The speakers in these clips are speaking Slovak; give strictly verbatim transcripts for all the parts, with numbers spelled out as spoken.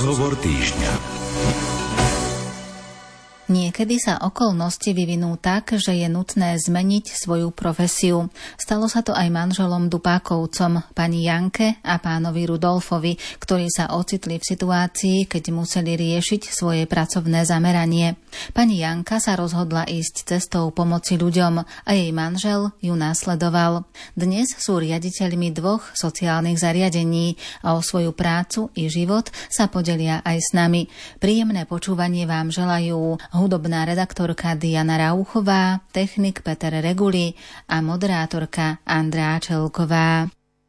Rozhovor týždňa. Niekedy sa okolnosti vyvinú tak, že je nutné zmeniť svoju profesiu. Stalo sa to aj manželom Dupákovcom, pani Janke a pánovi Rudolfovi, ktorí sa ocitli v situácii, keď museli riešiť svoje pracovné zameranie. Pani Janka sa rozhodla ísť cestou pomoci ľuďom a jej manžel ju následoval. Dnes sú riaditeľmi dvoch sociálnych zariadení a o svoju prácu i život sa podelia aj s nami. Príjemné počúvanie vám želajú hudobná redaktorka Diana Rauchová, technik Peter Reguli a moderátorka Andrá Čelková.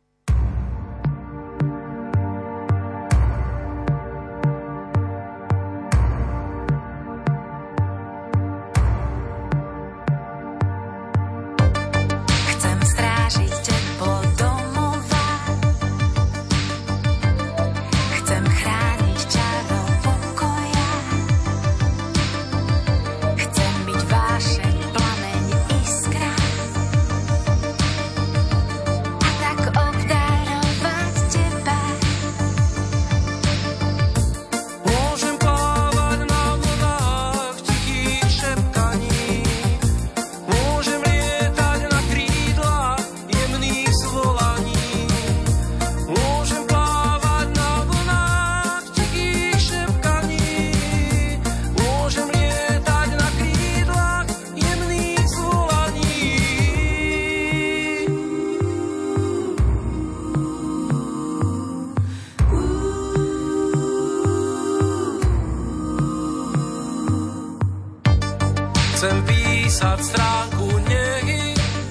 Chcem písať stránku nehy,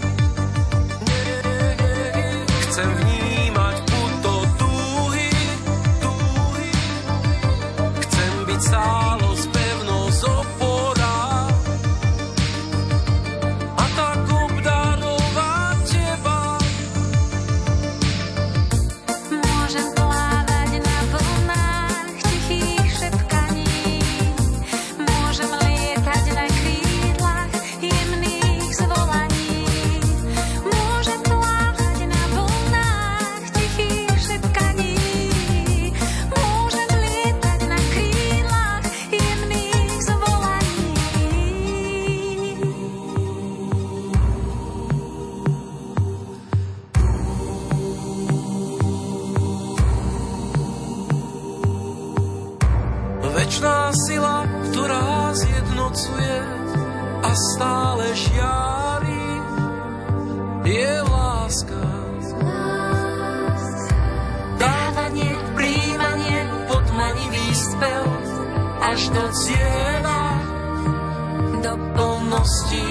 chcem vnímať puto túhy, chcem byť stálo spevnosť opora a tak obdarovať teba. Môžem plávať na vlnách tichých šepkaní, môžem lietať na krídlach jemných zvolaní. Môžem plávať na vlnách tichých šepkaní, môžem lietať na krídlach jemných zvolaní. Večná sila, ktorá zjednocuje a stále žiari, je láska. Dávanie, príjmanie, podmanivý spev, až do cieľa, do plnosti.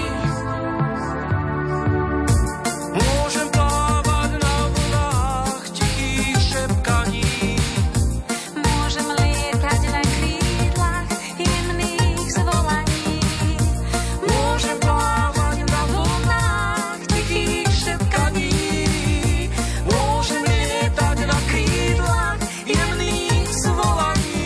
Môžem plávať na vlnách tichých šepkaní, Môžem lietať na krídlach jemných zvolaní. môžem plávať na vlnách tichých šepkaní, môžem lietať na krídlach jemných zvolaní.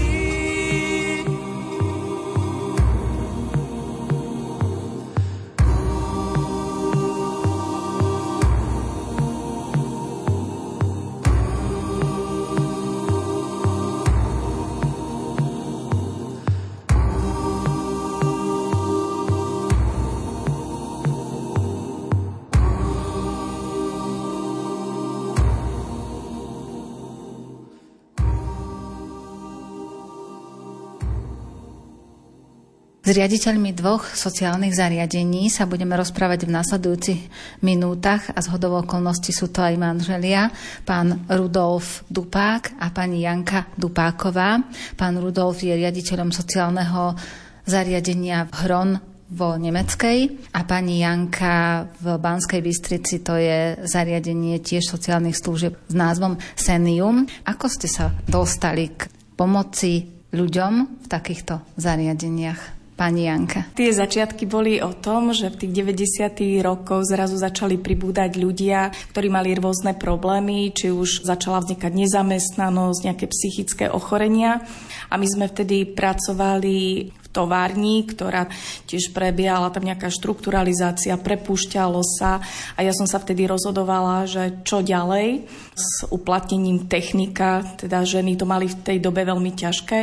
S riaditeľmi dvoch sociálnych zariadení sa budeme rozprávať v nasledujúcich minútach a zhodou okolností sú to aj manželia, pán Rudolf Dupák a pani Janka Dupáková. Pán Rudolf je riaditeľom sociálneho zariadenia v Hron vo Nemeckej a pani Janka v Banskej Bystrici, to je zariadenie tiež sociálnych služieb s názvom Senium. Ako ste sa dostali k pomoci ľuďom v takýchto zariadeniach? Pani Janka. Tie začiatky boli o tom, že v tých deväťdesiatych rokoch zrazu začali pribúdať ľudia, ktorí mali rôzne problémy, či už začala vznikať nezamestnanosť, nejaké psychické ochorenia. A my sme vtedy pracovali v továrni, ktorá tiež prebiehala tam nejaká štrukturalizácia, prepúšťalo sa a ja som sa vtedy rozhodovala, že čo ďalej s uplatnením technika, teda ženy to mali v tej dobe veľmi ťažké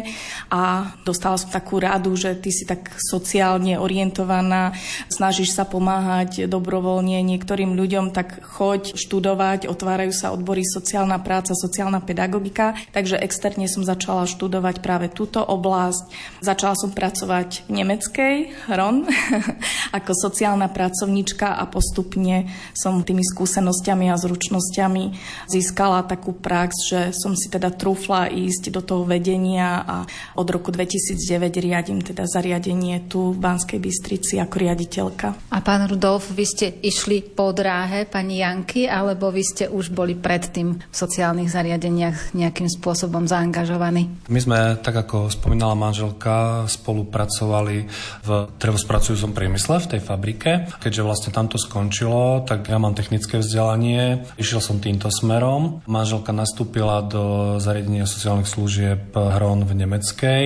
a dostala som takú radu, že ty si tak sociálne orientovaná, snažíš sa pomáhať dobrovoľne niektorým ľuďom, tak choď študovať, otvárajú sa odbory sociálna práca, sociálna pedagogika, takže externe som začala študovať práve túto oblasť. Začala som pracovať v nemeckej er o en ako sociálna pracovníčka a postupne som tými skúsenosťami a zručnosťami získala takú prax, že som si teda trúfla ísť do toho vedenia a od roku dvetisícdeväť riadím teda zariadenie tu v Banskej Bystrici ako riaditeľka. A pán Rudolf, vy ste išli po dráhe pani Janky, alebo vy ste už boli predtým v sociálnych zariadeniach nejakým spôsobom zaangažovaní? My sme, tak ako spomínala manželka, spolupracovali v drevospracujúcom priemysle v tej fabrike. Keďže vlastne tamto skončilo, tak ja mám technické vzdelanie, išiel som týmto smerom. Manželka nastúpila do zariadenia sociálnych služieb er o en v nemeckej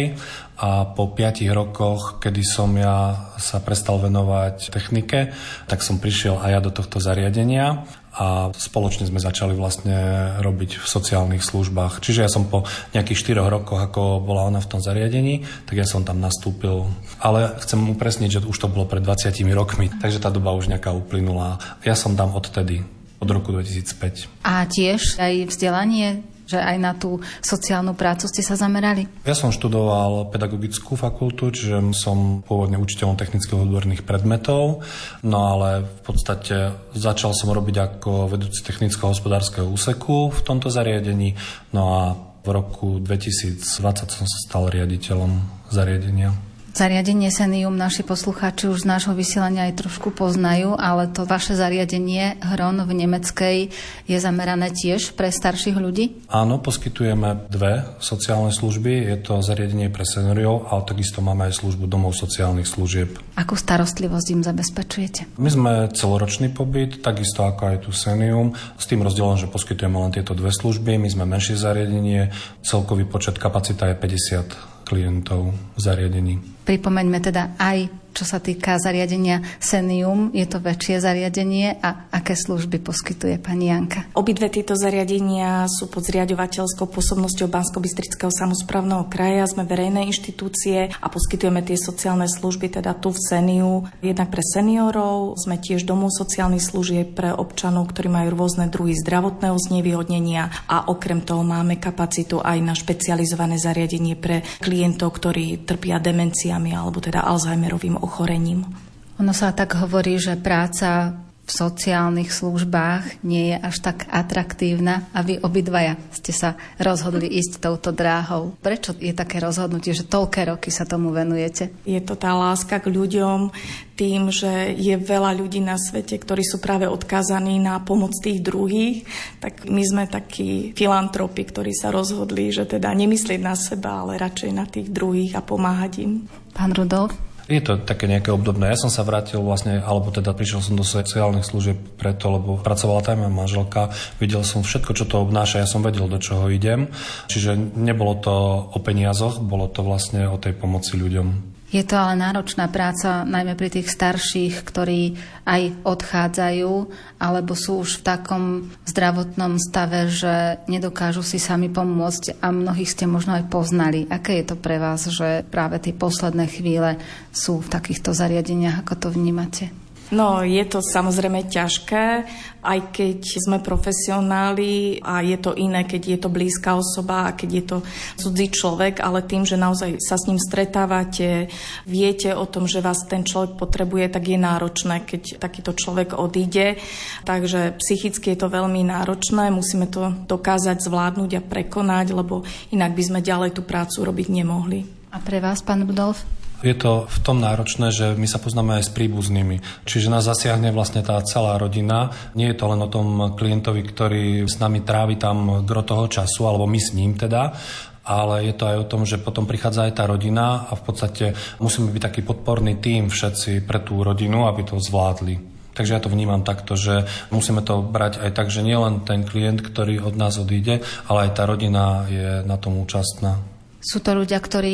a po piatich rokoch, kedy som ja sa prestal venovať technike, tak som prišiel aj ja do tohto zariadenia a spoločne sme začali vlastne robiť v sociálnych službách. Čiže ja som po nejakých štyroch rokoch, ako bola ona v tom zariadení, tak ja som tam nastúpil. Ale chcem upresniť, že už to bolo pred dvadsiatimi rokmi, takže tá doba už nejaká uplynula. Ja som tam odtedy, od roku dvetisícpäť. A tiež aj vzdelanie, že aj na tú sociálnu prácu ste sa zamerali? Ja som študoval pedagogickú fakultu, čiže som pôvodne učiteľom technických odborných predmetov, no ale v podstate začal som robiť ako vedúci technického hospodárskeho úseku v tomto zariadení, no a v roku dvetisícdvadsať som sa stal riaditeľom zariadenia. Zariadenie Senium naši poslucháči už z nášho vysielania aj trošku poznajú, ale to vaše zariadenie er o en v nemeckej je zamerané tiež pre starších ľudí? Áno, poskytujeme dve sociálne služby. Je to zariadenie pre seniorov, ale takisto máme aj službu domov sociálnych služieb. Akú starostlivosť im zabezpečujete? My sme celoročný pobyt, takisto ako aj tu Senium, s tým rozdielom, že poskytujeme len tieto dve služby. My sme menšie zariadenie, celkový počet kapacita je päťdesiat klientov v zariadení. Pripomeňme teda aj, čo sa týka zariadenia Senium, je to väčšie zariadenie a aké služby poskytuje pani Janka? Obidve tieto zariadenia sú pod zriaďovateľskou pôsobnosťou Banskobystrického samosprávneho kraja, sme verejné inštitúcie a poskytujeme tie sociálne služby teda tu v Seniu. Jednak pre seniorov, sme tiež domov sociálnych služieb pre občanov, ktorí majú rôzne druhy zdravotného znevýhodnenia a okrem toho máme kapacitu aj na špecializované zariadenie pre klientov, ktorí trpia demenciami alebo teda Alzheimerovým ochorením. Ono sa tak hovorí, že práca v sociálnych službách nie je až tak atraktívna a vy obidvaja ste sa rozhodli ísť touto dráhou. Prečo je také rozhodnutie, že toľké roky sa tomu venujete? Je to tá láska k ľuďom, tým, že je veľa ľudí na svete, ktorí sú práve odkázaní na pomoc tých druhých, tak my sme takí filantropi, ktorí sa rozhodli, že teda nemyslieť na seba, ale radšej na tých druhých a pomáhať im. Pán Rudolf? Je to také nejaké obdobné. Ja som sa vrátil vlastne, alebo teda prišiel som do sociálnych služieb preto, lebo pracovala tam moja manželka, videl som všetko, čo to obnáša, ja som vedel, do čoho idem. Čiže nebolo to o peniazoch, bolo to vlastne o tej pomoci ľuďom. Je to ale náročná práca, najmä pri tých starších, ktorí aj odchádzajú, alebo sú už v takom zdravotnom stave, že nedokážu si sami pomôcť a mnohých ste možno aj poznali. Aké je to pre vás, že práve tie posledné chvíle sú v takýchto zariadeniach, ako to vnímate? No, je to samozrejme ťažké, aj keď sme profesionáli a je to iné, keď je to blízka osoba a keď je to cudzí človek, ale tým, že naozaj sa s ním stretávate, viete o tom, že vás ten človek potrebuje, tak je náročné, keď takýto človek odíde. Takže psychicky je to veľmi náročné, musíme to dokázať zvládnuť a prekonať, lebo inak by sme ďalej tú prácu robiť nemohli. A pre vás, pán Rudolf? Je to v tom náročné, že my sa poznáme aj s príbuznými. Čiže nás zasiahne vlastne tá celá rodina. Nie je to len o tom klientovi, ktorý s nami trávi tam gro toho času, alebo my s ním teda, ale je to aj o tom, že potom prichádza aj tá rodina a v podstate musíme byť taký podporný tím všetci pre tú rodinu, aby to zvládli. Takže ja to vnímam takto, že musíme to brať aj tak, že nie len ten klient, ktorý od nás odíde, ale aj tá rodina je na tom účastná. Sú to ľudia, ktorí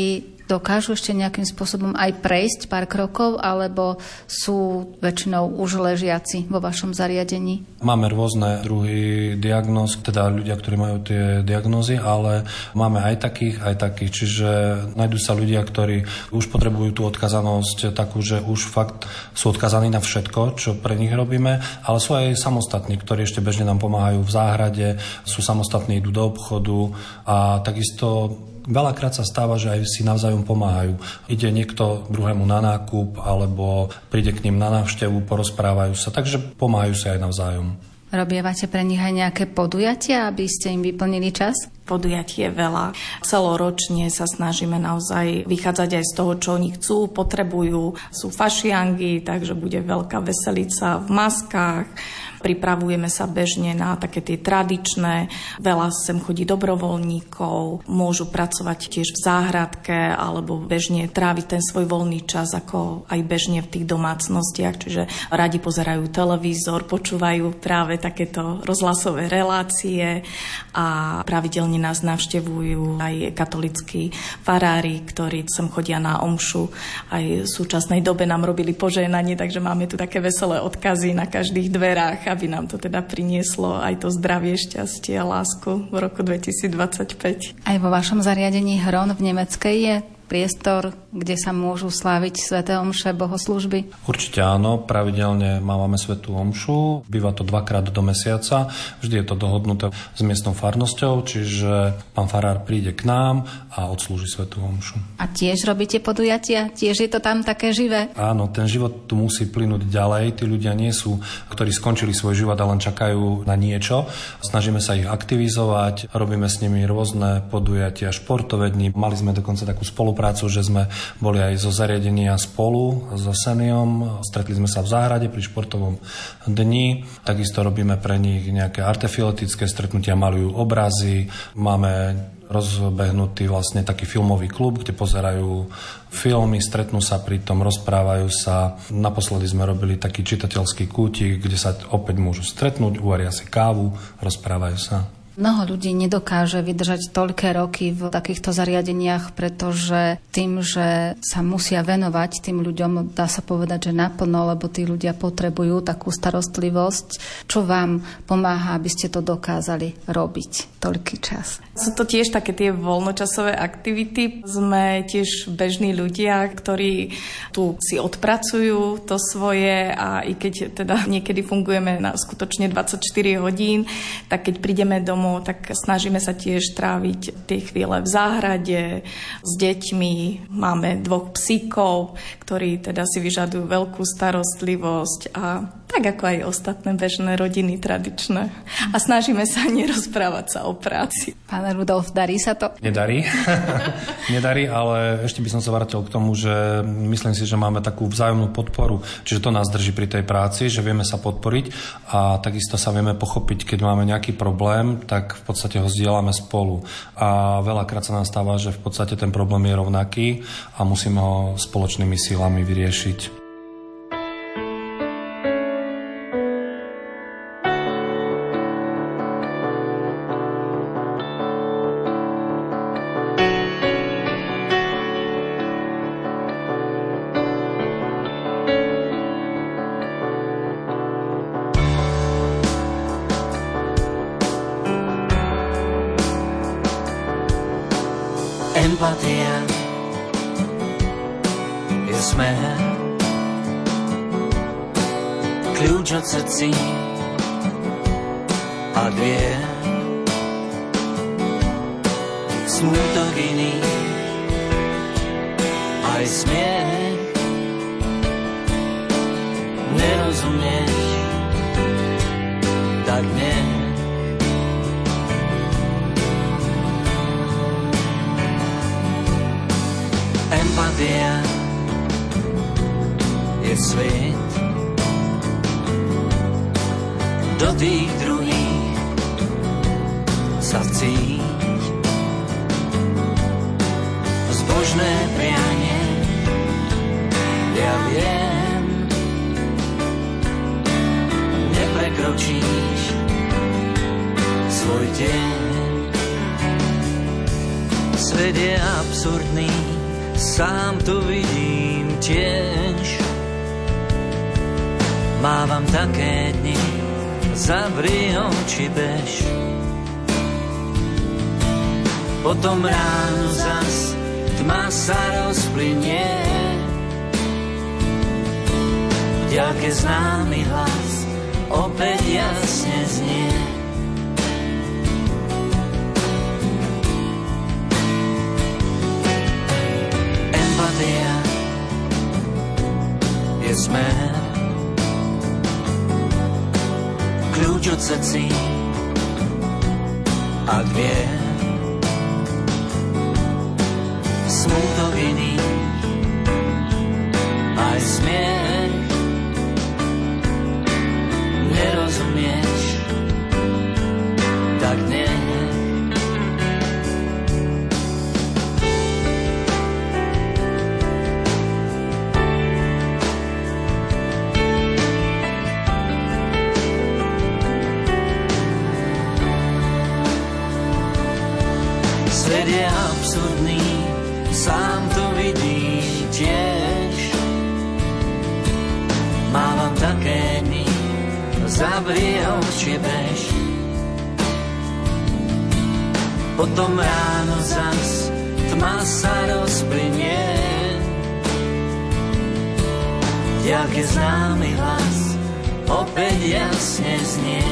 dokážu ešte nejakým spôsobom aj prejsť pár krokov, alebo sú väčšinou už ležiaci vo vašom zariadení? Máme rôzne druhy diagnóz, teda ľudia, ktorí majú tie diagnózy, ale máme aj takých, aj takých. Čiže nájdú sa ľudia, ktorí už potrebujú tú odkazanosť takú, že už fakt sú odkazaní na všetko, čo pre nich robíme, ale sú aj samostatní, ktorí ešte bežne nám pomáhajú v záhrade, sú samostatní, idú do obchodu a takisto veľakrát sa stáva, že aj si navzájom pomáhajú. Ide niekto druhému na nákup alebo príde k ním na návštevu, porozprávajú sa, takže pomáhajú sa aj navzájom. Robievate pre nich aj nejaké podujatia, aby ste im vyplnili čas? Podujatie veľa. Celoročne sa snažíme naozaj vychádzať aj z toho, čo oni chcú, potrebujú. Sú fašiangy, takže bude veľká veselica v maskách. Pripravujeme sa bežne na také tie tradičné. Veľa sem chodí dobrovoľníkov, môžu pracovať tiež v záhradke alebo bežne tráviť ten svoj voľný čas ako aj bežne v tých domácnostiach. Čiže radi pozerajú televízor, počúvajú práve takéto rozhlasové relácie a pravidelne nás navštevujú aj katolícki farári, ktorí sem chodia na omšu. Aj v súčasnej dobe nám robili požehnanie, takže máme tu také veselé odkazy na každých dverách, aby nám to teda prinieslo aj to zdravie, šťastie a lásku v roku dvetisícdvadsaťpäť. Aj vo vašom zariadení Hron v Nemeckej je priestor, kde sa môžu sláviť sväté omše, bohoslúžby? Určite áno, pravidelne máme svätú omšu, býva to dvakrát do mesiaca, vždy je to dohodnuté s miestnou farnosťou, čiže pán farár príde k nám a odslúži svätú omšu. A tiež robíte podujatia? Tiež je to tam také živé? Áno, ten život tu musí plynúť ďalej, tí ľudia nie sú, ktorí skončili svoj život a len čakajú na niečo. Snažíme sa ich aktivizovať, robíme s nimi rôzne podujatia, športové dni, mali sme dokonca takú spolu prácu, že sme boli aj zo zariadenia spolu so Seniom. Stretli sme sa v záhrade pri športovom dni. Takisto robíme pre nich nejaké artefiletické stretnutia, malujú obrazy. Máme rozbehnutý vlastne taký filmový klub, kde pozerajú filmy, stretnú sa pri tom, rozprávajú sa. Naposledy sme robili taký čitateľský kútik, kde sa opäť môžu stretnúť, uvaria si kávu, rozprávajú sa. Mnoho ľudí nedokáže vydržať toľké roky v takýchto zariadeniach, pretože tým, že sa musia venovať tým ľuďom, dá sa povedať, že naplno, lebo tí ľudia potrebujú takú starostlivosť. Čo vám pomáha, aby ste to dokázali robiť toľký čas? Sú to tiež také tie voľnočasové aktivity. Sme tiež bežní ľudia, ktorí tu si odpracujú to svoje a i keď teda niekedy fungujeme na skutočne dvadsaťštyri hodín, tak keď prídeme domov, tak snažíme sa tiež tráviť tie chvíle v záhrade s deťmi. Máme dvoch psíkov, ktorí teda si vyžadujú veľkú starostlivosť a tak ako aj ostatné bežné rodiny tradičné. A snažíme sa nerozprávať sa o práci. Pán Rudolf, darí sa to? Nedarí. Nedarí, ale ešte by som sa vrátil k tomu, že myslím si, že máme takú vzájomnú podporu. Čiže to nás drží pri tej práci, že vieme sa podporiť a takisto sa vieme pochopiť, keď máme nejaký problém, tak v podstate ho zdieľame spolu. A veľakrát sa nám stáva, že v podstate ten problém je rovnaký a musíme ho spoločnými silami vyriešiť. Empatia je smer, kľúč od srdcí a dvier. Smútok iný, aj smiech. Nerozumieš, tak nie. Empatia je svet, do tých druhých sa vcíť. Zbožné prianie, ja viem, neprekročíš svoj deň. Svet je absurdný, sám to vidím tiež. Mávam také dni, zavri oči, bež. Potom ráno zas tma sa rozplynie. V diaľke známy hlas opäť jasne znie. Empatia je smer, kľúč od srdcí, ak vie. Smútok iný, aj smiech. Nerozumieš, tak nie. Svet je absurdný, sám to vidím tiež. Mávam také dni, zavri oči, bež. Potom ráno zas tma sa rozplynie. V diaľke známy hlas opäť jasne znie.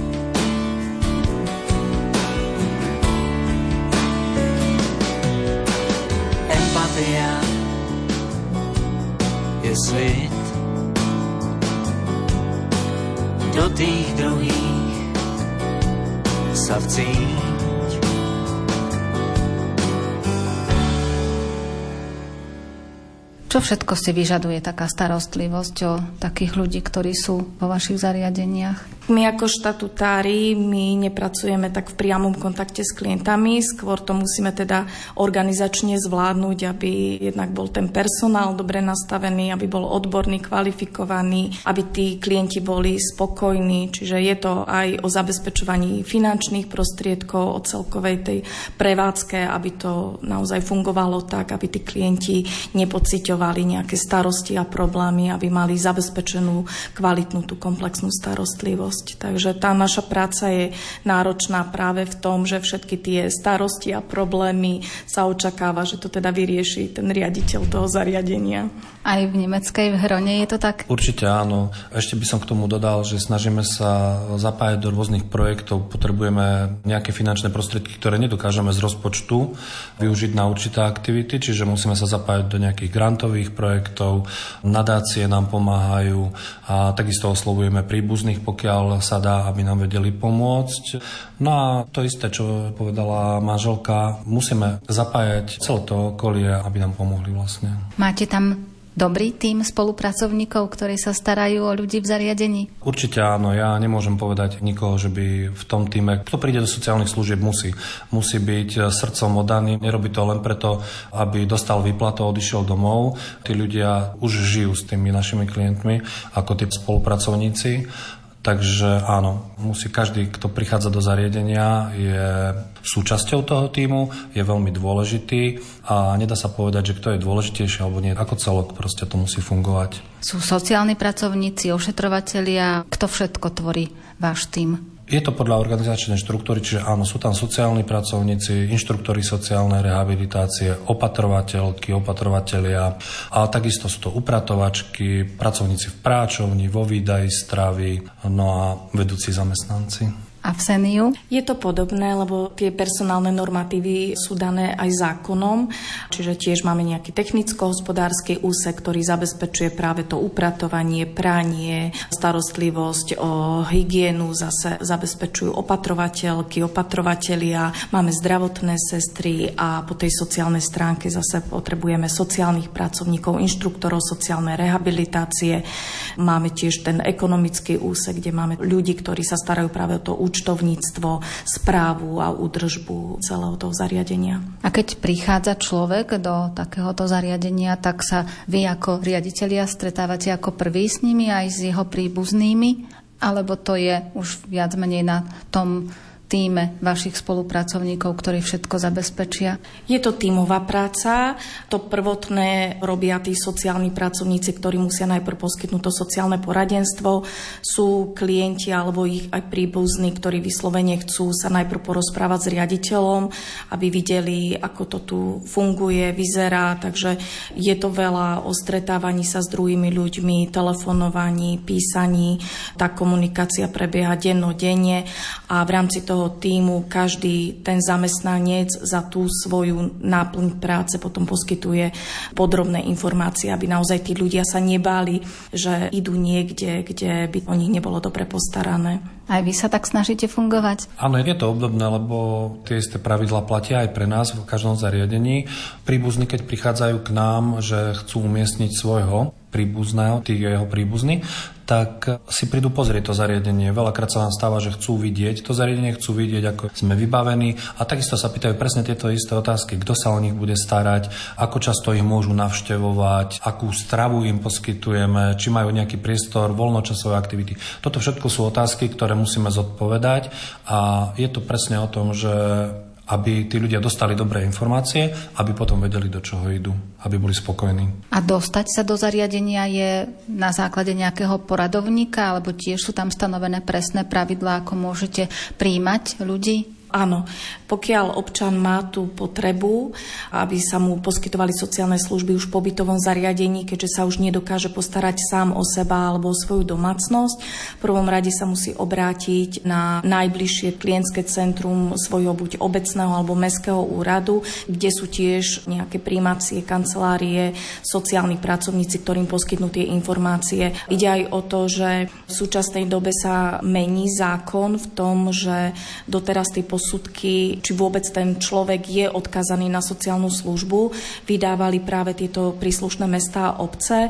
Empatia je svet, do tých druhých sa vcíť. Čo všetko si vyžaduje taká starostlivosť o takých ľudí, ktorí sú vo vašich zariadeniach? My ako štatutári, my nepracujeme tak v priamom kontakte s klientami, skôr to musíme teda organizačne zvládnuť, aby jednak bol ten personál dobre nastavený, aby bol odborný, kvalifikovaný, aby tí klienti boli spokojní, čiže je to aj o zabezpečovaní finančných prostriedkov, o celkovej tej prevádzke, aby to naozaj fungovalo tak, aby tí klienti nepociťovali nejaké starosti a problémy, aby mali zabezpečenú kvalitnú tú komplexnú starostlivosť. Takže tá naša práca je náročná práve v tom, že všetky tie starosti a problémy sa očakáva, že to teda vyrieši ten riaditeľ toho zariadenia. Aj v nemeckej Hrone je to tak? Určite áno. Ešte by som k tomu dodal, že snažíme sa zapájať do rôznych projektov. Potrebujeme nejaké finančné prostriedky, ktoré nedokážeme z rozpočtu využiť na určité aktivity, čiže musíme sa zapájať do nejakých grantových projektov. Nadácie nám pomáhajú a takisto oslovujeme príbuzných, pokiaľ sa dá, aby nám vedeli pomôcť. No a to isté, čo povedala manželka, musíme zapájať celé to okolie, aby nám pomohli vlastne. Máte tam dobrý tím spolupracovníkov, ktorí sa starajú o ľudí v zariadení? Určite áno, ja nemôžem povedať nikoho, že by v tom tíme, kto príde do sociálnych služieb, musí. Musí byť srdcom oddaný, nerobí to len preto, aby dostal výplatu a odišiel domov. Tí ľudia už žijú s tými našimi klientmi ako tí spolupracovníci. Takže áno, musí každý, kto prichádza do zariadenia, je súčasťou toho tímu, je veľmi dôležitý a nedá sa povedať, že kto je dôležitejší alebo nie. Ako celok proste to musí fungovať. Sú sociálni pracovníci, ošetrovatelia, kto všetko tvorí váš tím? Je to podľa organizačnej štruktúry, čiže áno, sú tam sociálni pracovníci, inštruktori sociálnej rehabilitácie, opatrovateľky, opatrovatelia, ale takisto sú to upratovačky, pracovníci v práčovni, vo výdaji stravy, no a vedúci zamestnanci. A v Seniu? Je to podobné, lebo tie personálne normatívy sú dané aj zákonom, čiže tiež máme nejaký technicko-hospodársky úsek, ktorý zabezpečuje práve to upratovanie, pranie, starostlivosť o hygienu, zase zabezpečujú opatrovateľky, opatrovatelia, máme zdravotné sestry a po tej sociálnej stránke zase potrebujeme sociálnych pracovníkov, inštruktorov sociálnej rehabilitácie. Máme tiež ten ekonomický úsek, kde máme ľudí, ktorí sa starajú práve o to účtovníctvo, správu a údržbu celého toho zariadenia. A keď prichádza človek do takéhoto zariadenia, tak sa vy ako riaditelia stretávate ako prvý s nimi aj s jeho príbuznými? Alebo to je už viac menej na tom tíme vašich spolupracovníkov, ktorí všetko zabezpečia? Je to tímová práca. To prvotné robia tí sociálni pracovníci, ktorí musia najprv poskytnúť to sociálne poradenstvo. Sú klienti alebo ich aj príbuzní, ktorí vyslovene chcú sa najprv porozprávať s riaditeľom, aby videli, ako to tu funguje, vyzerá. Takže je to veľa o stretávaní sa s druhými ľuďmi, telefonovaní, písaní. Tá komunikácia prebieha dennodenne a v rámci toho tímu každý ten zamestnanec za tú svoju náplň práce potom poskytuje podrobné informácie, aby naozaj tí ľudia sa nebáli, že idú niekde, kde by o nich nebolo dobre postarané. Aj vy sa tak snažíte fungovať? Áno, je to obdobné, lebo tie isté pravidlá platia aj pre nás v každom zariadení. Príbuzní, keď prichádzajú k nám, že chcú umiestniť svojho príbuzného, tí jeho príbuzní, tak si prídu pozrieť to zariadenie. Veľakrát sa vám stáva, že chcú vidieť to zariadenie, chcú vidieť, ako sme vybavení a takisto sa pýtajú presne tieto isté otázky, kto sa o nich bude starať, ako často ich môžu navštevovať, akú stravu im poskytujeme, či majú nejaký priestor, voľnočasové aktivity. Toto všetko sú otázky, ktoré musíme zodpovedať a je to presne o tom, že aby tí ľudia dostali dobré informácie, aby potom vedeli, do čoho idú, aby boli spokojní. A dostať sa do zariadenia je na základe nejakého poradovníka, alebo tiež sú tam stanovené presné pravidlá, ako môžete prijímať ľudí? Áno, pokiaľ občan má tú potrebu, aby sa mu poskytovali sociálne služby už v pobytovom zariadení, keďže sa už nedokáže postarať sám o seba alebo o svoju domácnosť, v prvom rade sa musí obrátiť na najbližšie klientské centrum svojho buď obecného alebo mestského úradu, kde sú tiež nejaké prijímacie kancelárie, sociálni pracovníci, ktorým poskytnú tie informácie. Ide aj o to, že v súčasnej dobe sa mení zákon v tom, že doteraz tie posudky, či vôbec ten človek je odkazaný na sociálnu službu, vydávali práve tieto príslušné mestá a obce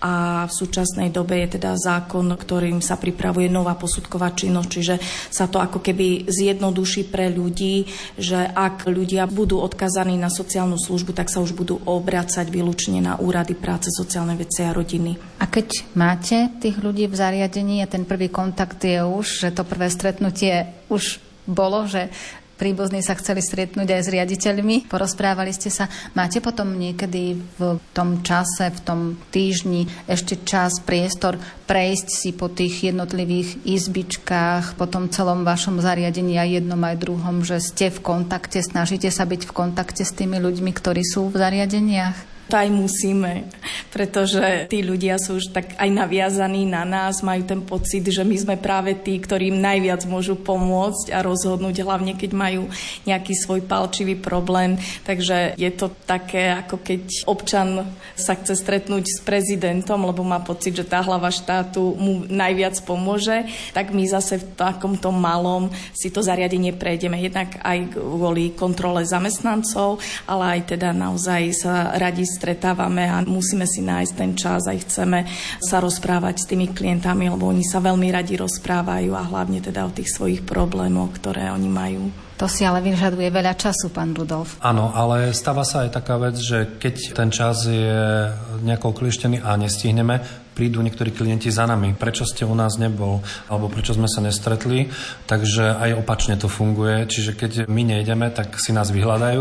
a v súčasnej dobe je teda zákon, ktorým sa pripravuje nová posudková činnosť, čiže sa to ako keby zjednoduší pre ľudí, že ak ľudia budú odkazaní na sociálnu službu, tak sa už budú obracať výlučne na úrady práce, sociálne veci a rodiny. A keď máte tých ľudí v zariadení a ten prvý kontakt je už, že to prvé stretnutie už bolo, že príbuzní sa chceli stretnúť aj s riaditeľmi, porozprávali ste sa. Máte potom niekedy v tom čase, v tom týždni ešte čas, priestor prejsť si po tých jednotlivých izbičkách, po tom celom vašom zariadení aj jednom aj druhom, že ste v kontakte, snažíte sa byť v kontakte s tými ľuďmi, ktorí sú v zariadeniach? To aj musíme, pretože tí ľudia sú už tak aj naviazaní na nás, majú ten pocit, že my sme práve tí, ktorým najviac môžu pomôcť a rozhodnúť, hlavne keď majú nejaký svoj palčivý problém. Takže je to také, ako keď občan sa chce stretnúť s prezidentom, lebo má pocit, že tá hlava štátu mu najviac pomôže, tak my zase v takomto malom si to zariadenie prejdeme. Jednak aj kvôli kontrole zamestnancov, ale aj teda naozaj sa radi stretávame a musíme si nájsť ten čas a chceme sa rozprávať s tými klientami, lebo oni sa veľmi radi rozprávajú a hlavne teda o tých svojich problémoch, ktoré oni majú. To si ale vyžaduje veľa času, pán Rudolf. Áno, ale stáva sa aj taká vec, že keď ten čas je nejako oklieštený a nestihneme, prídu niektorí klienti za nami. Prečo ste u nás nebol? Alebo prečo sme sa nestretli? Takže aj opačne to funguje. Čiže keď my nejdeme, tak si nás vyhľadajú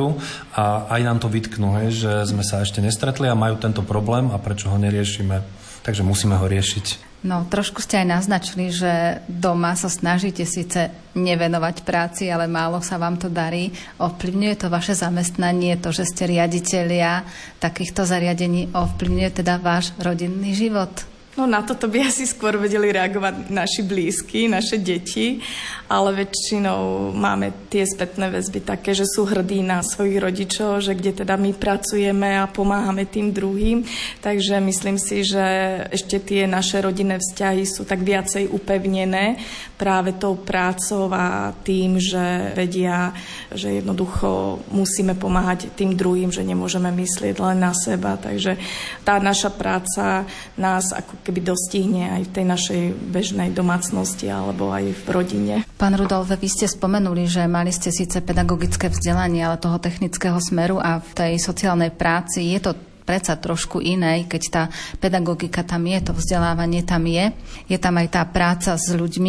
a aj nám to vytknú, hej, že sme sa ešte nestretli a majú tento problém a prečo ho neriešime. Takže musíme ho riešiť. No, trošku ste aj naznačili, že doma sa snažíte síce nevenovať práci, ale málo sa vám to darí. Ovplyvňuje to vaše zamestnanie, to, že ste riaditelia takýchto zariadení, ovplyvňuje teda váš rodinný život? No na toto by asi skôr vedeli reagovať naši blízky, naše deti, ale väčšinou máme tie spätné väzby také, že sú hrdí na svojich rodičov, že kde teda my pracujeme a pomáhame tým druhým. Takže myslím si, že ešte tie naše rodinné vzťahy sú tak viacej upevnené práve tou prácou a tým, že vedia, že jednoducho musíme pomáhať tým druhým, že nemôžeme myslieť len na seba. Takže tá naša práca nás ako keby dostihne aj v tej našej bežnej domácnosti alebo aj v rodine. Pán Rudolf, vy ste spomenuli, že mali ste síce pedagogické vzdelanie, ale toho technického smeru a v tej sociálnej práci je to predsa trošku iné, keď tá pedagogika tam je, to vzdelávanie tam je. Je tam aj tá práca s ľuďmi,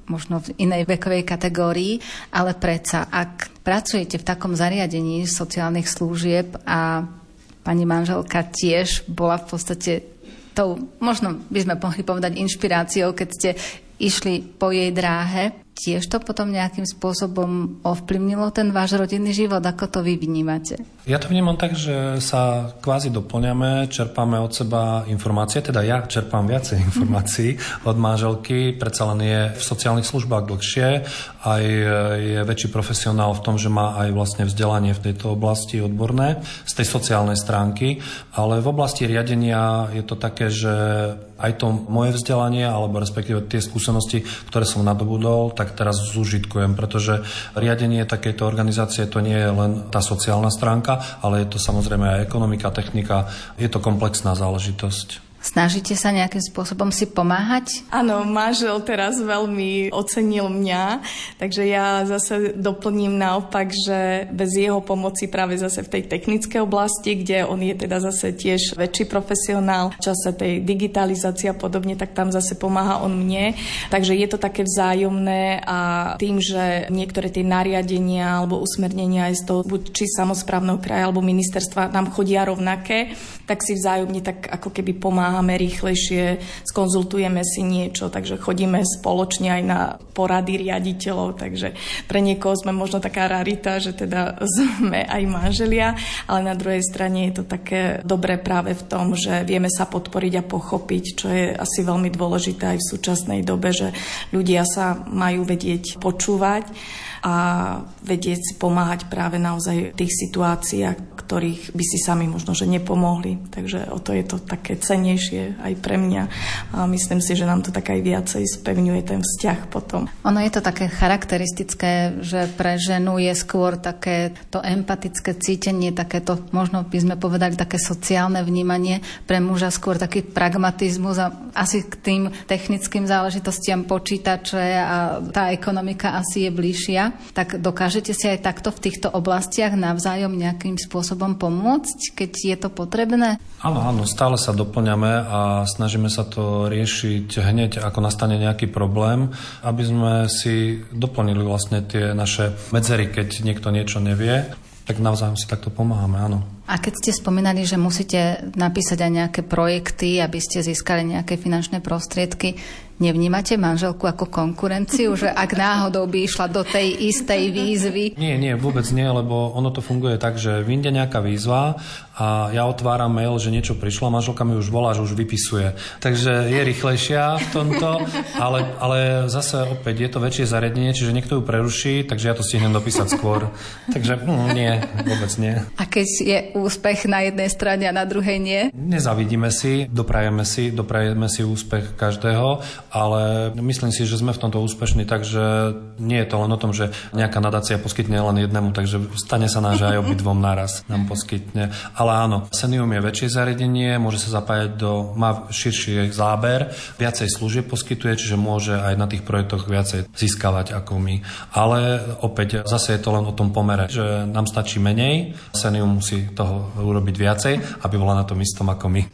možno v inej vekovej kategórii, ale predsa, ak pracujete v takom zariadení sociálnych služieb a pani manželka tiež bola v podstate tou, možno by sme mohli povedať, inšpiráciou, keď ste išli po jej dráhe, tiež to potom nejakým spôsobom ovplyvnilo ten váš rodinný život? Ako to vy vnímate? Ja to vnímam tak, že sa kvázi doplňame, čerpáme od seba informácie, teda ja čerpám viacej informácií od manželky, predsa len je v sociálnych službách dlhšie, aj je väčší profesionál v tom, že má aj vlastne vzdelanie v tejto oblasti odborné, z tej sociálnej stránky, ale v oblasti riadenia je to také, že aj to moje vzdelanie, alebo respektíve tie skúsenosti, ktoré som nadobudol, tak teraz zúžitkujem, pretože riadenie takejto organizácie to nie je len tá sociálna stránka, ale je to samozrejme aj ekonomika, technika, je to komplexná záležitosť. Snažíte sa nejakým spôsobom si pomáhať? Áno, manžel teraz veľmi ocenil mňa, takže ja zase doplním naopak, že bez jeho pomoci práve zase v tej technickej oblasti, kde on je teda zase tiež väčší profesionál v čase tej digitalizácie a podobne, tak tam zase pomáha on mne. Takže je to také vzájomné a tým, že niektoré tie nariadenia alebo usmernenia aj z toho, buď či samosprávneho kraja alebo ministerstva nám chodia rovnaké, tak si vzájomne tak ako keby pomáha Máme rýchlejšie, skonzultujeme si niečo, takže chodíme spoločne aj na porady riaditeľov, takže pre niekoho sme možno taká rarita, že teda sme aj manželia, ale na druhej strane je to také dobré práve v tom, že vieme sa podporiť a pochopiť, čo je asi veľmi dôležité aj v súčasnej dobe, že ľudia sa majú vedieť počúvať a vedieť si pomáhať práve naozaj v tých situáciách, ktorých by si sami možno, že nepomohli. Takže o to je to také cennejšie aj pre mňa. A myslím si, že nám to tak aj viacej spevňuje ten vzťah potom. Ono je to také charakteristické, že pre ženu je skôr také to empatické cítenie, takéto, možno by sme povedali, také sociálne vnímanie, pre muža skôr taký pragmatizmus a asi k tým technickým záležitostiam počítače a tá ekonomika asi je bližšia. Tak dokážete si aj takto v týchto oblastiach navzájom nejakým spôsobom pomôcť, keď je to potrebné? Áno, áno, stále sa doplňame a snažíme sa to riešiť hneď, ako nastane nejaký problém, aby sme si doplnili vlastne tie naše medzery, keď niekto niečo nevie, tak navzájom si takto pomáhame, áno. A keď ste spomínali, že musíte napísať aj nejaké projekty, aby ste získali nejaké finančné prostriedky, nevnímate manželku ako konkurenciu, že ak náhodou by išla do tej istej výzvy? Nie, nie, vôbec nie, lebo ono to funguje tak, že vyjde nejaká výzva a ja otváram mail, že niečo prišlo, manželka mi už volá, že už vypisuje. Takže je rýchlejšia v tomto, ale, ale zase opäť je to väčšie zariadenie, čiže niekto ju preruší, takže ja to stihnem dopísať skôr. Takže mm, nie, vôbec nie. A keď je úspech na jednej strane a na druhej nie? Nezavidíme si, doprajeme si, doprajeme si úspech každého, ale myslím si, že sme v tomto úspešní, takže nie je to len o tom, že nejaká nadácia poskytne len jednému, takže stane sa nám, že aj obidvom naraz nám poskytne. Ale áno, Senium je väčšie zariadenie, môže sa zapájať do, má širší záber, viacej služieb poskytuje, čiže môže aj na tých projektoch viacej získavať ako my. Ale opäť zase je to len o tom pomere, že nám stačí menej, Senium musí toho urobiť viacej, aby bola na tom istom ako my.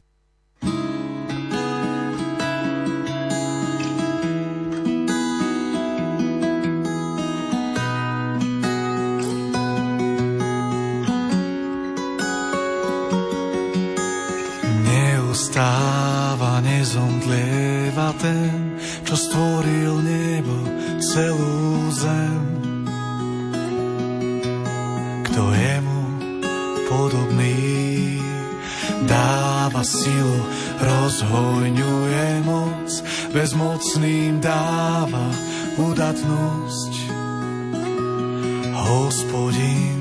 Neustáva, nezomdlieva ten, čo stvoril nebo, celú zem. Kto je mu podobný, dáva silu, rozhojňuje moc, bezmocným dáva udatnosť. Hospodin,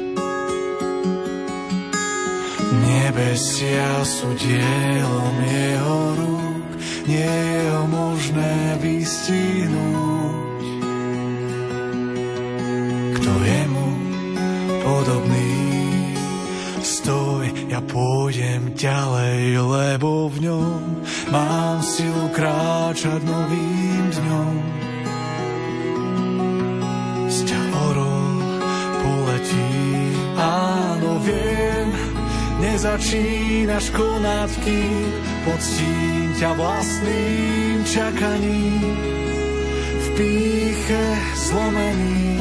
nebesia sú dielom jeho rúk, nie je ho možné vystihnúť. Kto je mu podobný, stoj, ja pôjdem ďalej, lebo v ňom mám silu kráčať novým dňom. Z ťa orol poletí, áno, viem, nezačínaš konať, kým poctím ťa vlastným čakaním. V pýche zlomený.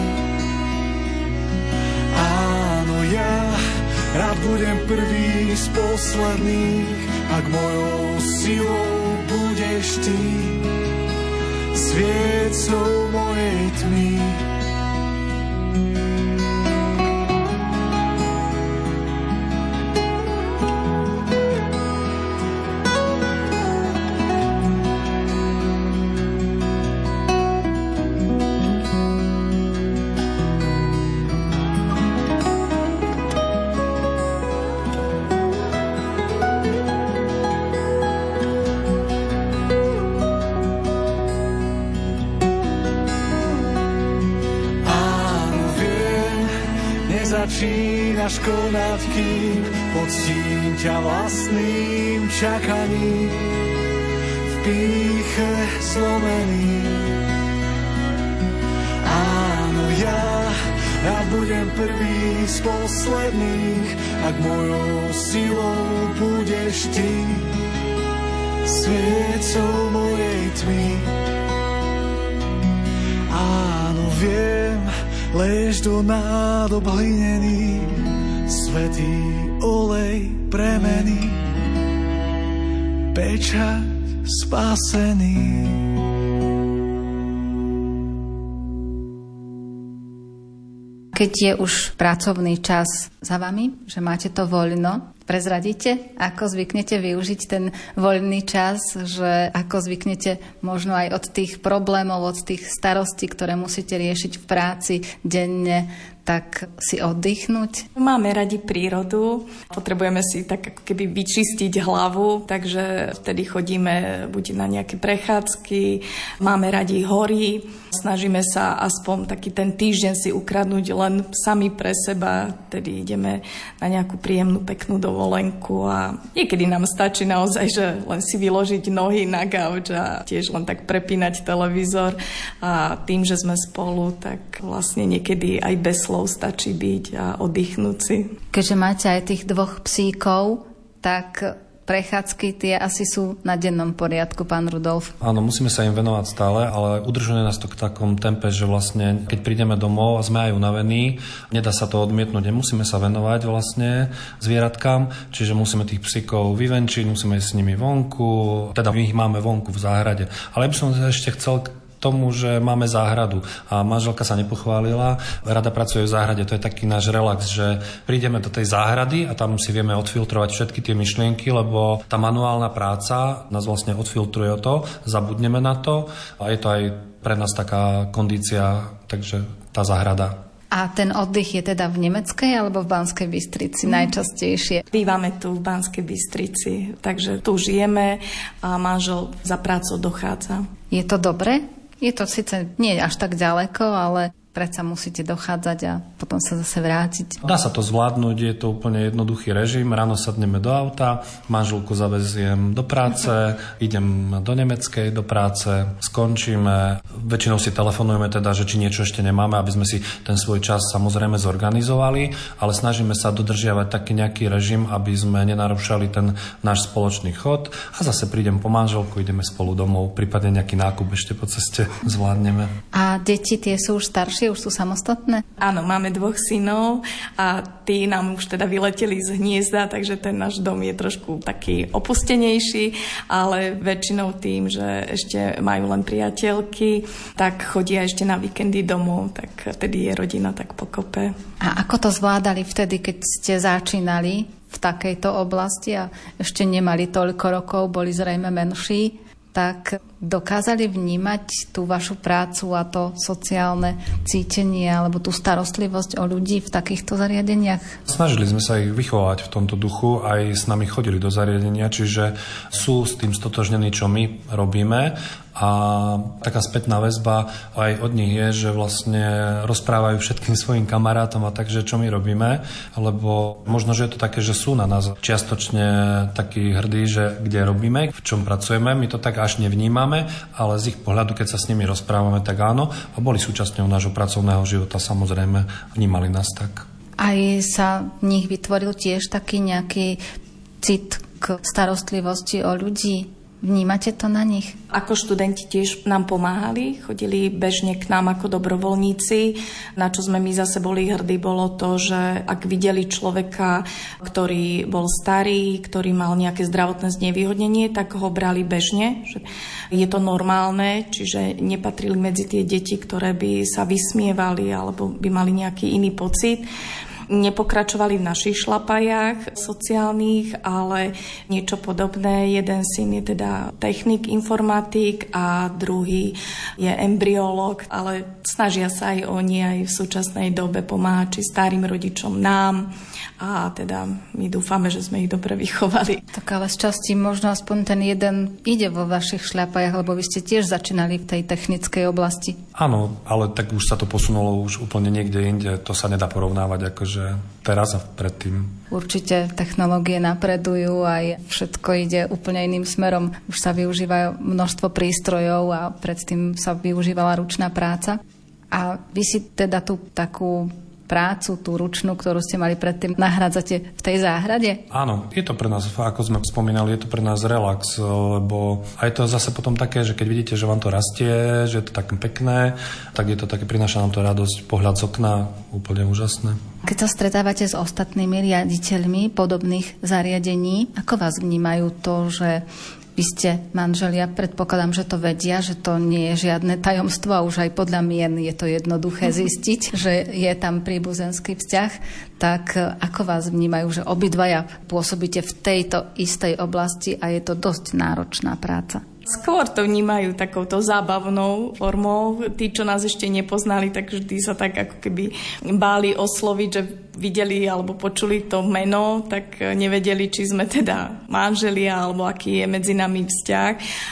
Áno, ja rád budem prvý z posledných, ak mojou silou budeš ty, sviecou mojej tmy. Začínaš konať, kým poctím ťa vlastným čakaním, v pýche zlomený. Áno, ja rád budem prvý z posledných, ak mojou silou budeš ty, sviecou mojej tmy. Áno, viem, leješ do nádob hlinený, svätý olej premený, pečať spasený. Keď je už pracovný čas za vami, že máte to voľno, prezradíte, ako zvyknete využiť ten voľný čas, že ako zvyknete možno aj od tých problémov, od tých starostí, ktoré musíte riešiť v práci denne, tak si oddychnúť? Máme radi prírodu, potrebujeme si tak ako keby vyčistiť hlavu, takže vtedy chodíme buď na nejaké prechádzky, máme radi hory, snažíme sa aspoň taký ten týždeň si ukradnúť len sami pre seba, tedy ideme na nejakú príjemnú, peknú dovolenku a niekedy nám stačí naozaj, že len si vyložiť nohy na gauč a tiež len tak prepínať televízor a tým, že sme spolu, tak vlastne niekedy aj bez slov stačí byť a oddychnúť si. Keďže máte aj tých dvoch psíkov, tak prechádzky tie asi sú na dennom poriadku, pán Rudolf. Áno, musíme sa im venovať stále, ale udržuje nás to k takom tempe, že vlastne keď prídeme domov a sme aj unavení, nedá sa to odmietnúť, nemusíme sa venovať vlastne zvieratkám, čiže musíme tých psíkov vyvenčiť, musíme ísť s nimi vonku, teda my ich máme vonku v záhrade. Ale ja by som ešte chcel tomu, že máme záhradu a manželka sa nepochválila, rada pracuje v záhrade, to je taký náš relax, že prídeme do tej záhrady a tam si vieme odfiltrovať všetky tie myšlienky, lebo tá manuálna práca nás vlastne odfiltruje o to, zabudneme na to a je to aj pre nás taká kondícia, takže tá záhrada. A ten oddych je teda v Nemeckej alebo v Banskej Bystrici najčastejšie? Bývame tu v Banskej Bystrici, takže tu žijeme a manžel za prácou dochádza. Je to dobre? Je to síce nie až tak ďaleko, ale predsa musíte dochádzať a potom sa zase vrátiť. Dá sa to zvládnuť, je to úplne jednoduchý režim. Ráno sadneme do auta, manželku zaveziem do práce, idem do Nemeckej do práce, skončíme. Väčšinou si telefonujeme teda, že či niečo ešte nemáme, aby sme si ten svoj čas samozrejme zorganizovali, ale snažíme sa dodržiavať taký nejaký režim, aby sme nenarušali ten náš spoločný chod a zase prídem po manželku, ideme spolu domov, prípadne nejaký nákup ešte po ceste zvládneme. A deti tie sú už staršie? Už sú samostatné? Áno, máme dvoch synov a tí nám už teda vyleteli z hniezda, takže ten náš dom je trošku taký opustenejší, ale väčšinou tým, že ešte majú len priateľky, tak chodia ešte na víkendy domov, tak vtedy je rodina tak pokope. A ako to zvládali vtedy, keď ste začínali v takejto oblasti a ešte nemali toľko rokov, boli zrejme menší? Tak dokázali vnímať tú vašu prácu a to sociálne cítenie alebo tú starostlivosť o ľudí v takýchto zariadeniach? Snažili sme sa ich vychovať v tomto duchu, aj s nami chodili do zariadenia, čiže sú s tým stotožnení, čo my robíme. A taká spätná väzba aj od nich je, že vlastne rozprávajú všetkým svojim kamarátom a takže čo my robíme, lebo možno, že je to také, že sú na nás čiastočne takí hrdí, že kde robíme, v čom pracujeme, my to tak až nevnímame, ale z ich pohľadu, keď sa s nimi rozprávame, tak áno, a boli súčasťou nášho pracovného života, samozrejme, vnímali nás tak. Aj sa v nich vytvoril tiež taký nejaký cit k starostlivosti o ľudí? Vnímate to na nich? Ako študenti tiež nám pomáhali, chodili bežne k nám ako dobrovoľníci. Na čo sme my zase boli hrdí, bolo to, že ak videli človeka, ktorý bol starý, ktorý mal nejaké zdravotné znevýhodnenie, tak ho brali bežne. Je to normálne, čiže nepatrili medzi tie deti, ktoré by sa vysmievali alebo by mali nejaký iný pocit. Nepokračovali v našich šlapajách sociálnych, ale niečo podobné. Jeden syn je teda technik, informatik a druhý je embryológ, ale snažia sa aj oni aj v súčasnej dobe pomáhať či starým rodičom nám a teda my dúfame, že sme ich dobre vychovali. Tak ale z časti možno aspoň ten jeden ide vo vašich šľapajach, lebo vy ste tiež začínali v tej technickej oblasti. Áno, ale tak už sa to posunulo už úplne niekde inde. To sa nedá porovnávať akože teraz a predtým. Určite technológie napredujú, aj všetko ide úplne iným smerom. Už sa využíva množstvo prístrojov a predtým sa využívala ručná práca. A vy si teda tú takú prácu, tú ručnú, ktorú ste mali predtým, nahrádzate v tej záhrade? Áno, je to pre nás, ako sme spomínali, je to pre nás relax, lebo aj to zase potom také, že keď vidíte, že vám to rastie, že je to také pekné, tak je to také, prináša nám to radosť, pohľad z okna, úplne úžasné. Keď sa stretávate s ostatnými riaditeľmi podobných zariadení, ako vás vnímajú to, že vy ste manželia, predpokladám, že to vedia, že to nie je žiadne tajomstvo a už aj podľa mien je to jednoduché zistiť, že je tam príbuzenský vzťah. Tak ako vás vnímajú, že obidvaja pôsobíte v tejto istej oblasti a je to dosť náročná práca? Skôr to vnímajú takouto zábavnou formou. Tí, čo nás ešte nepoznali, tak vždy sa tak ako keby báli osloviť, že videli alebo počuli to meno, tak nevedeli, či sme teda manželia alebo aký je medzi nami vzťah.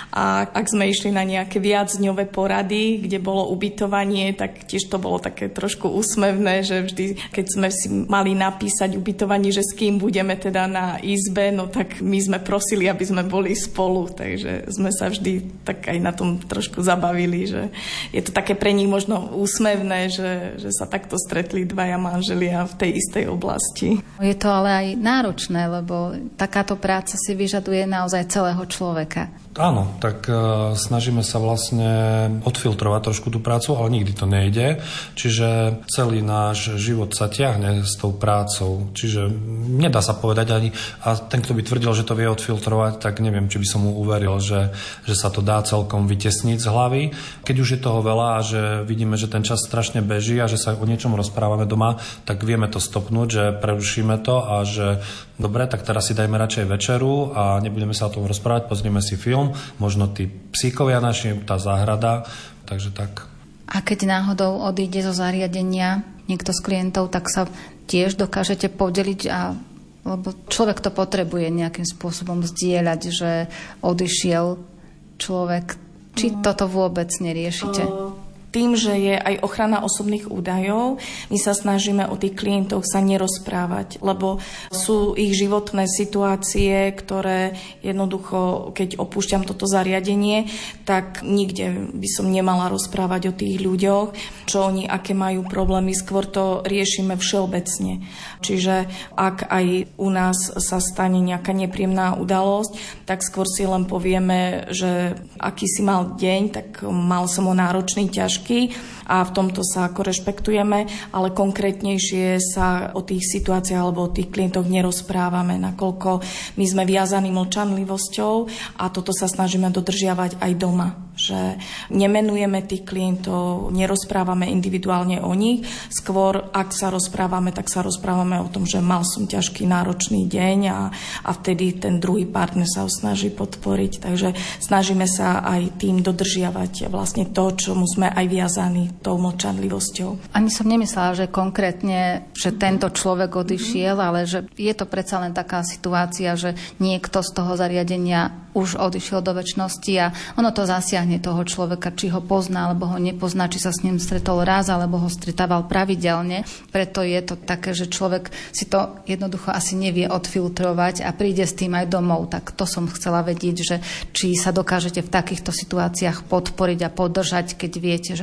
A ak sme išli na nejaké viacdňové porady, kde bolo ubytovanie, tak tiež to bolo také trošku úsmevné, že vždy, keď sme si mali napísať ubytovanie, že s kým budeme teda na izbe, no tak my sme prosili, aby sme boli spolu, takže sme sa vždy tak aj na tom trošku zabavili, že je to také pre nich možno úsmevné, že, že sa takto stretli dvaja manželia v tej istej oblasti. Je to ale aj náročné, lebo takáto práca si vyžaduje naozaj celého človeka. Áno, tak e, snažíme sa vlastne odfiltrovať trošku tú prácu, ale nikdy to nejde. Čiže celý náš život sa ťahne s tou prácou. Čiže nedá sa povedať ani, a ten, kto by tvrdil, že to vie odfiltrovať, tak neviem, či by som mu uveril, že, že sa to dá celkom vytesniť z hlavy. Keď už je toho veľa a že vidíme, že ten čas strašne beží a že sa o niečom rozprávame doma, tak vieme to stopnúť, že prerušíme to a že dobre, tak teraz si dajme radšej večeru a nebudeme sa o tom rozprávať, pozrieme si film, možno tí psíkovia naši, tá záhrada, takže tak. A keď náhodou odíde zo zariadenia niekto z klientov, tak sa tiež dokážete podeliť, a lebo človek to potrebuje nejakým spôsobom zdieľať, že odišiel človek. Či mm. toto vôbec neriešite? Uh... Tým, že je aj ochrana osobných údajov, my sa snažíme o tých klientoch sa nerozprávať, lebo sú ich životné situácie, ktoré jednoducho, keď opúšťam toto zariadenie, tak nikde by som nemala rozprávať o tých ľuďoch, čo oni, aké majú problémy, skôr to riešime všeobecne. Čiže ak aj u nás sa stane nejaká nepríjemná udalosť, tak skôr si len povieme, že aký si mal deň, tak mal som ho náročný, ťažký, a v tomto sa ako rešpektujeme, ale konkrétnejšie sa o tých situáciách alebo o tých klientoch nerozprávame, nakoľko my sme viazaní mlčanlivosťou a toto sa snažíme dodržiavať aj doma. Že nemenujeme tých klientov, nerozprávame individuálne o nich, skôr ak sa rozprávame, tak sa rozprávame o tom, že mal som ťažký, náročný deň a, a vtedy ten druhý partner sa ho snaží podporiť. Takže snažíme sa aj tým dodržiavať vlastne to, čomu sme aj viazaní tou mlčanlivosťou. Ani som nemyslela, že konkrétne, že tento človek odišiel, mm-hmm. ale že je to predsa len taká situácia, že niekto z toho zariadenia už odišiel do večnosti a ono to zasiahne toho človeka, či ho pozná, alebo ho nepozná, či sa s ním stretol raz, alebo ho stretával pravidelne. Preto je to také, že človek si to jednoducho asi nevie odfiltrovať a príde s tým aj domov. Tak to som chcela vedieť, že či sa dokážete v takýchto situáciách podporiť a podržať, keď viete, že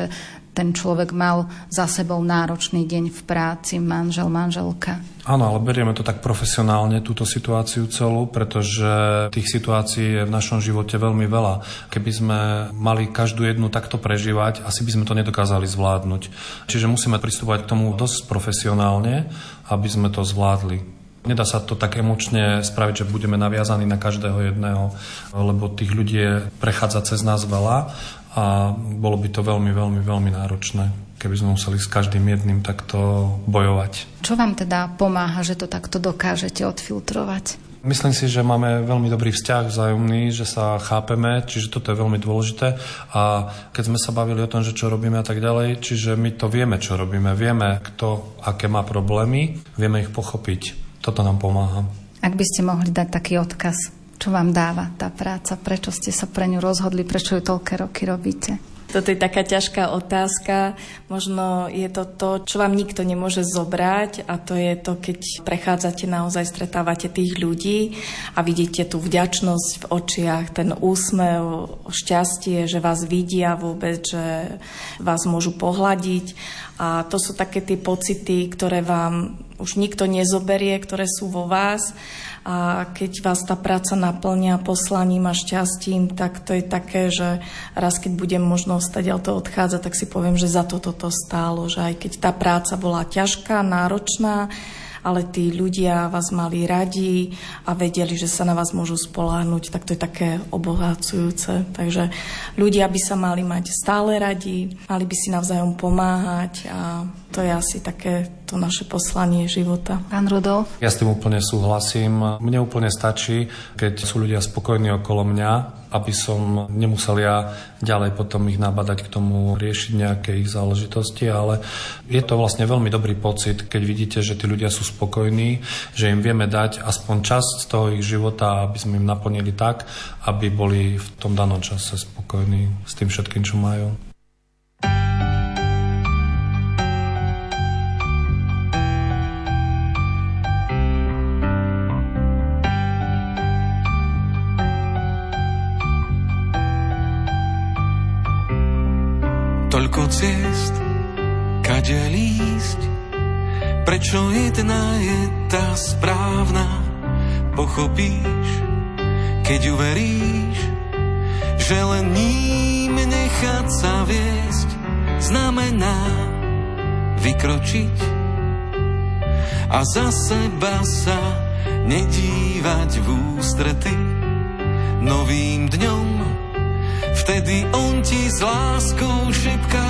ten človek mal za sebou náročný deň v práci, manžel, manželka. Áno, ale berieme to tak profesionálne, túto situáciu celú, pretože tých situácií je v našom živote veľmi veľa. Keby sme mali každú jednu takto prežívať, asi by sme to nedokázali zvládnuť. Čiže musíme pristupovať k tomu dosť profesionálne, aby sme to zvládli. Nedá sa to tak emočne spraviť, že budeme naviazaní na každého jedného, lebo tých ľudí prechádza cez nás veľa a bolo by to veľmi, veľmi, veľmi náročné, keby sme museli s každým jedným takto bojovať. Čo vám teda pomáha, že to takto dokážete odfiltrovať? Myslím si, že máme veľmi dobrý vzťah vzájomný, že sa chápeme, čiže toto je veľmi dôležité. A keď sme sa bavili o tom, že čo robíme a tak ďalej, čiže my to vieme, čo robíme. Vieme, kto aké má problémy, vieme ich pochopiť. Toto nám pomáha. Ak by ste mohli dať taký odkaz, čo vám dáva tá práca? Prečo ste sa pre ňu rozhodli? Prečo ju toľké roky robíte? Toto je taká ťažká otázka. Možno je to to, čo vám nikto nemôže zobrať, a to je to, keď prechádzate, naozaj stretávate tých ľudí a vidíte tú vďačnosť v očiach, ten úsmev, šťastie, že vás vidia vôbec, že vás môžu pohľadiť. A to sú také tie pocity, ktoré vám už nikto nezoberie, ktoré sú vo vás. A keď vás tá práca naplňa poslaním a šťastím, tak to je také, že raz keď budem možno stať to odchádzať, tak si poviem, že za to toto stálo, že aj keď tá práca bola ťažká, náročná, ale tí ľudia vás mali radi a vedeli, že sa na vás môžu spoľahnúť, tak to je také obohacujúce. Takže ľudia by sa mali mať stále radi, mali by si navzájom pomáhať a to je asi také to naše poslanie života. Pán Rudolf? Ja s tým úplne súhlasím. Mne úplne stačí, keď sú ľudia spokojní okolo mňa, aby som nemusel ja ďalej potom ich nabadať k tomu riešiť nejaké ich záležitosti, ale je to vlastne veľmi dobrý pocit, keď vidíte, že tí ľudia sú spokojní, že im vieme dať aspoň časť z toho ich života, aby sme im naplnili tak, aby boli v tom danom čase spokojní s tým všetkým, čo majú. Toľko ciest, kade lísť, prečo jedna je tá správna? Pochopíš, keď uveríš, že len ním nechať sa viesť znamená vykročiť a za seba sa nedívať v ústrety novým dňom. Vtedy on ti s láskou šepká: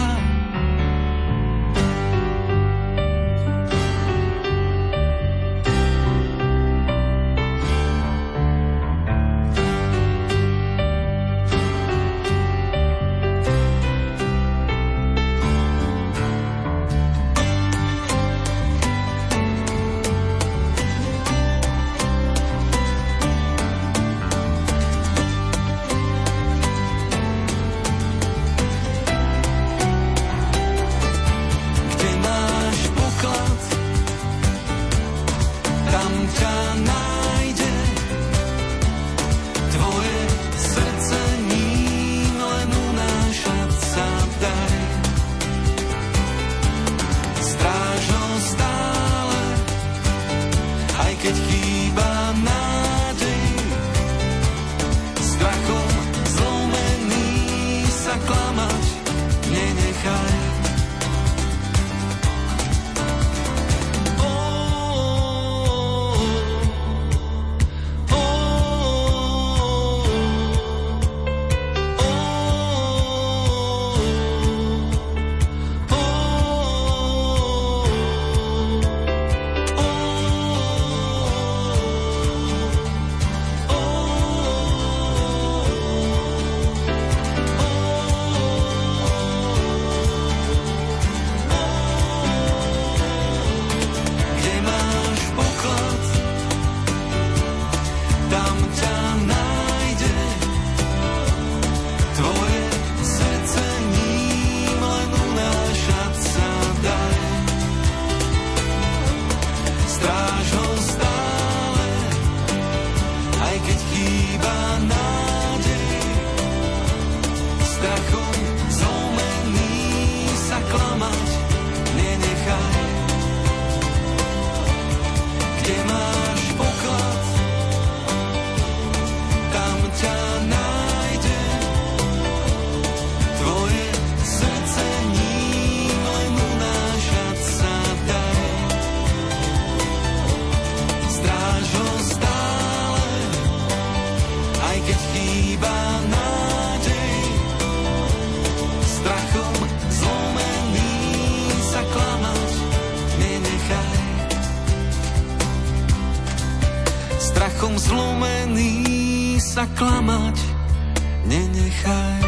strachom zlomený sa klamať nenechaj.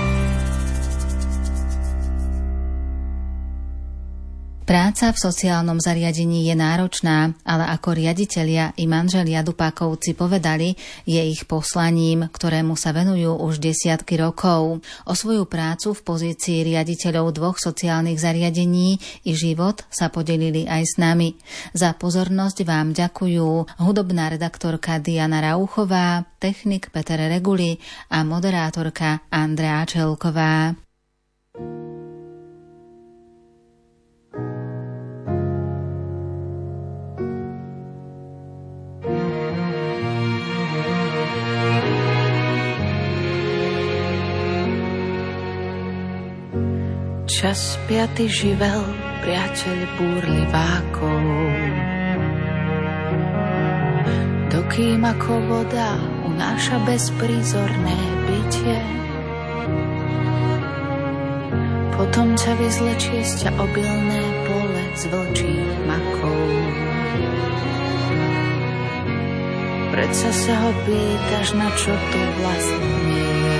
Práca v sociálnom zariadení je náročná, ale ako riaditelia i manželia Dupákovci povedali, je ich poslaním, ktorému sa venujú už desiatky rokov. O svoju prácu v pozícii riaditeľov dvoch sociálnych zariadení i život sa podelili aj s nami. Za pozornosť vám ďakujú hudobná redaktorka Diana Rauchová, technik Peter Reguli a moderátorka Andrea Čelková. Čas piaty živel, priateľ búrlivákov. Dokým ako voda unáša bezprízorné bytie, potom ťa vyzlečie z ťa obilné pole z vlčích makov. Predsa sa ho pýtaš, na čo to vlastne je.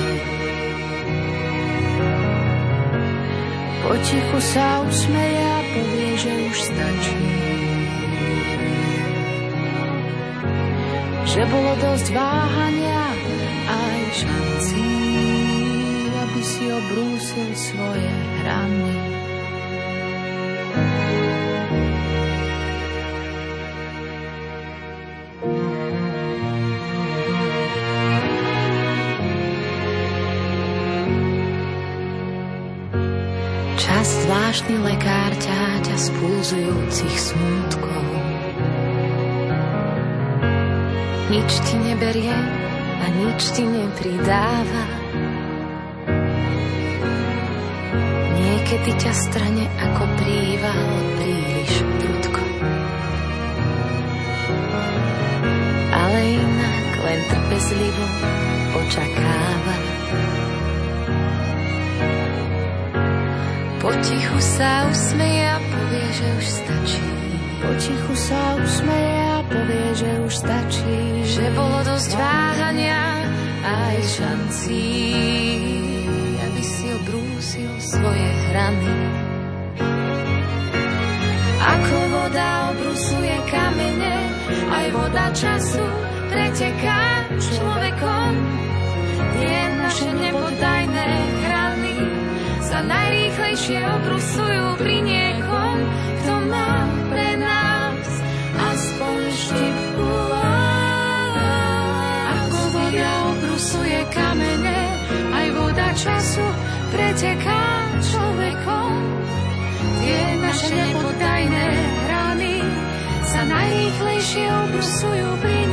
Potichu sa usmeje a povie, že už stačí. Že bolo dosť váhania aj šancí, aby si obrúsil svoje hrany. Čas zvláštny lekár ťaťa z pulzujúcich smútkov. Nič ti neberie a nič ti nepridáva. Niekedy ťa strane ako príval príliš prudko. Ale inak len trpezlivo očakáva. Potichu sa usmeje a povie, že už stačí. Potichu sa usmeje a povie, že už stačí. Že bolo dosť váhania aj šancí, aby si obrúsil svoje hrany. Ako voda obrusuje kamene, aj voda času preteká človekom. Tie naše nepoddajné hrany sa najrýchlejšie obrusujú pri niekom, kto má pre nás aspoň štipku. Ako voda obrusuje kamene, aj voda času preteká človekom. Tie naše nepoddajné hrany sa najrýchlejšie obrusujú pri niekom,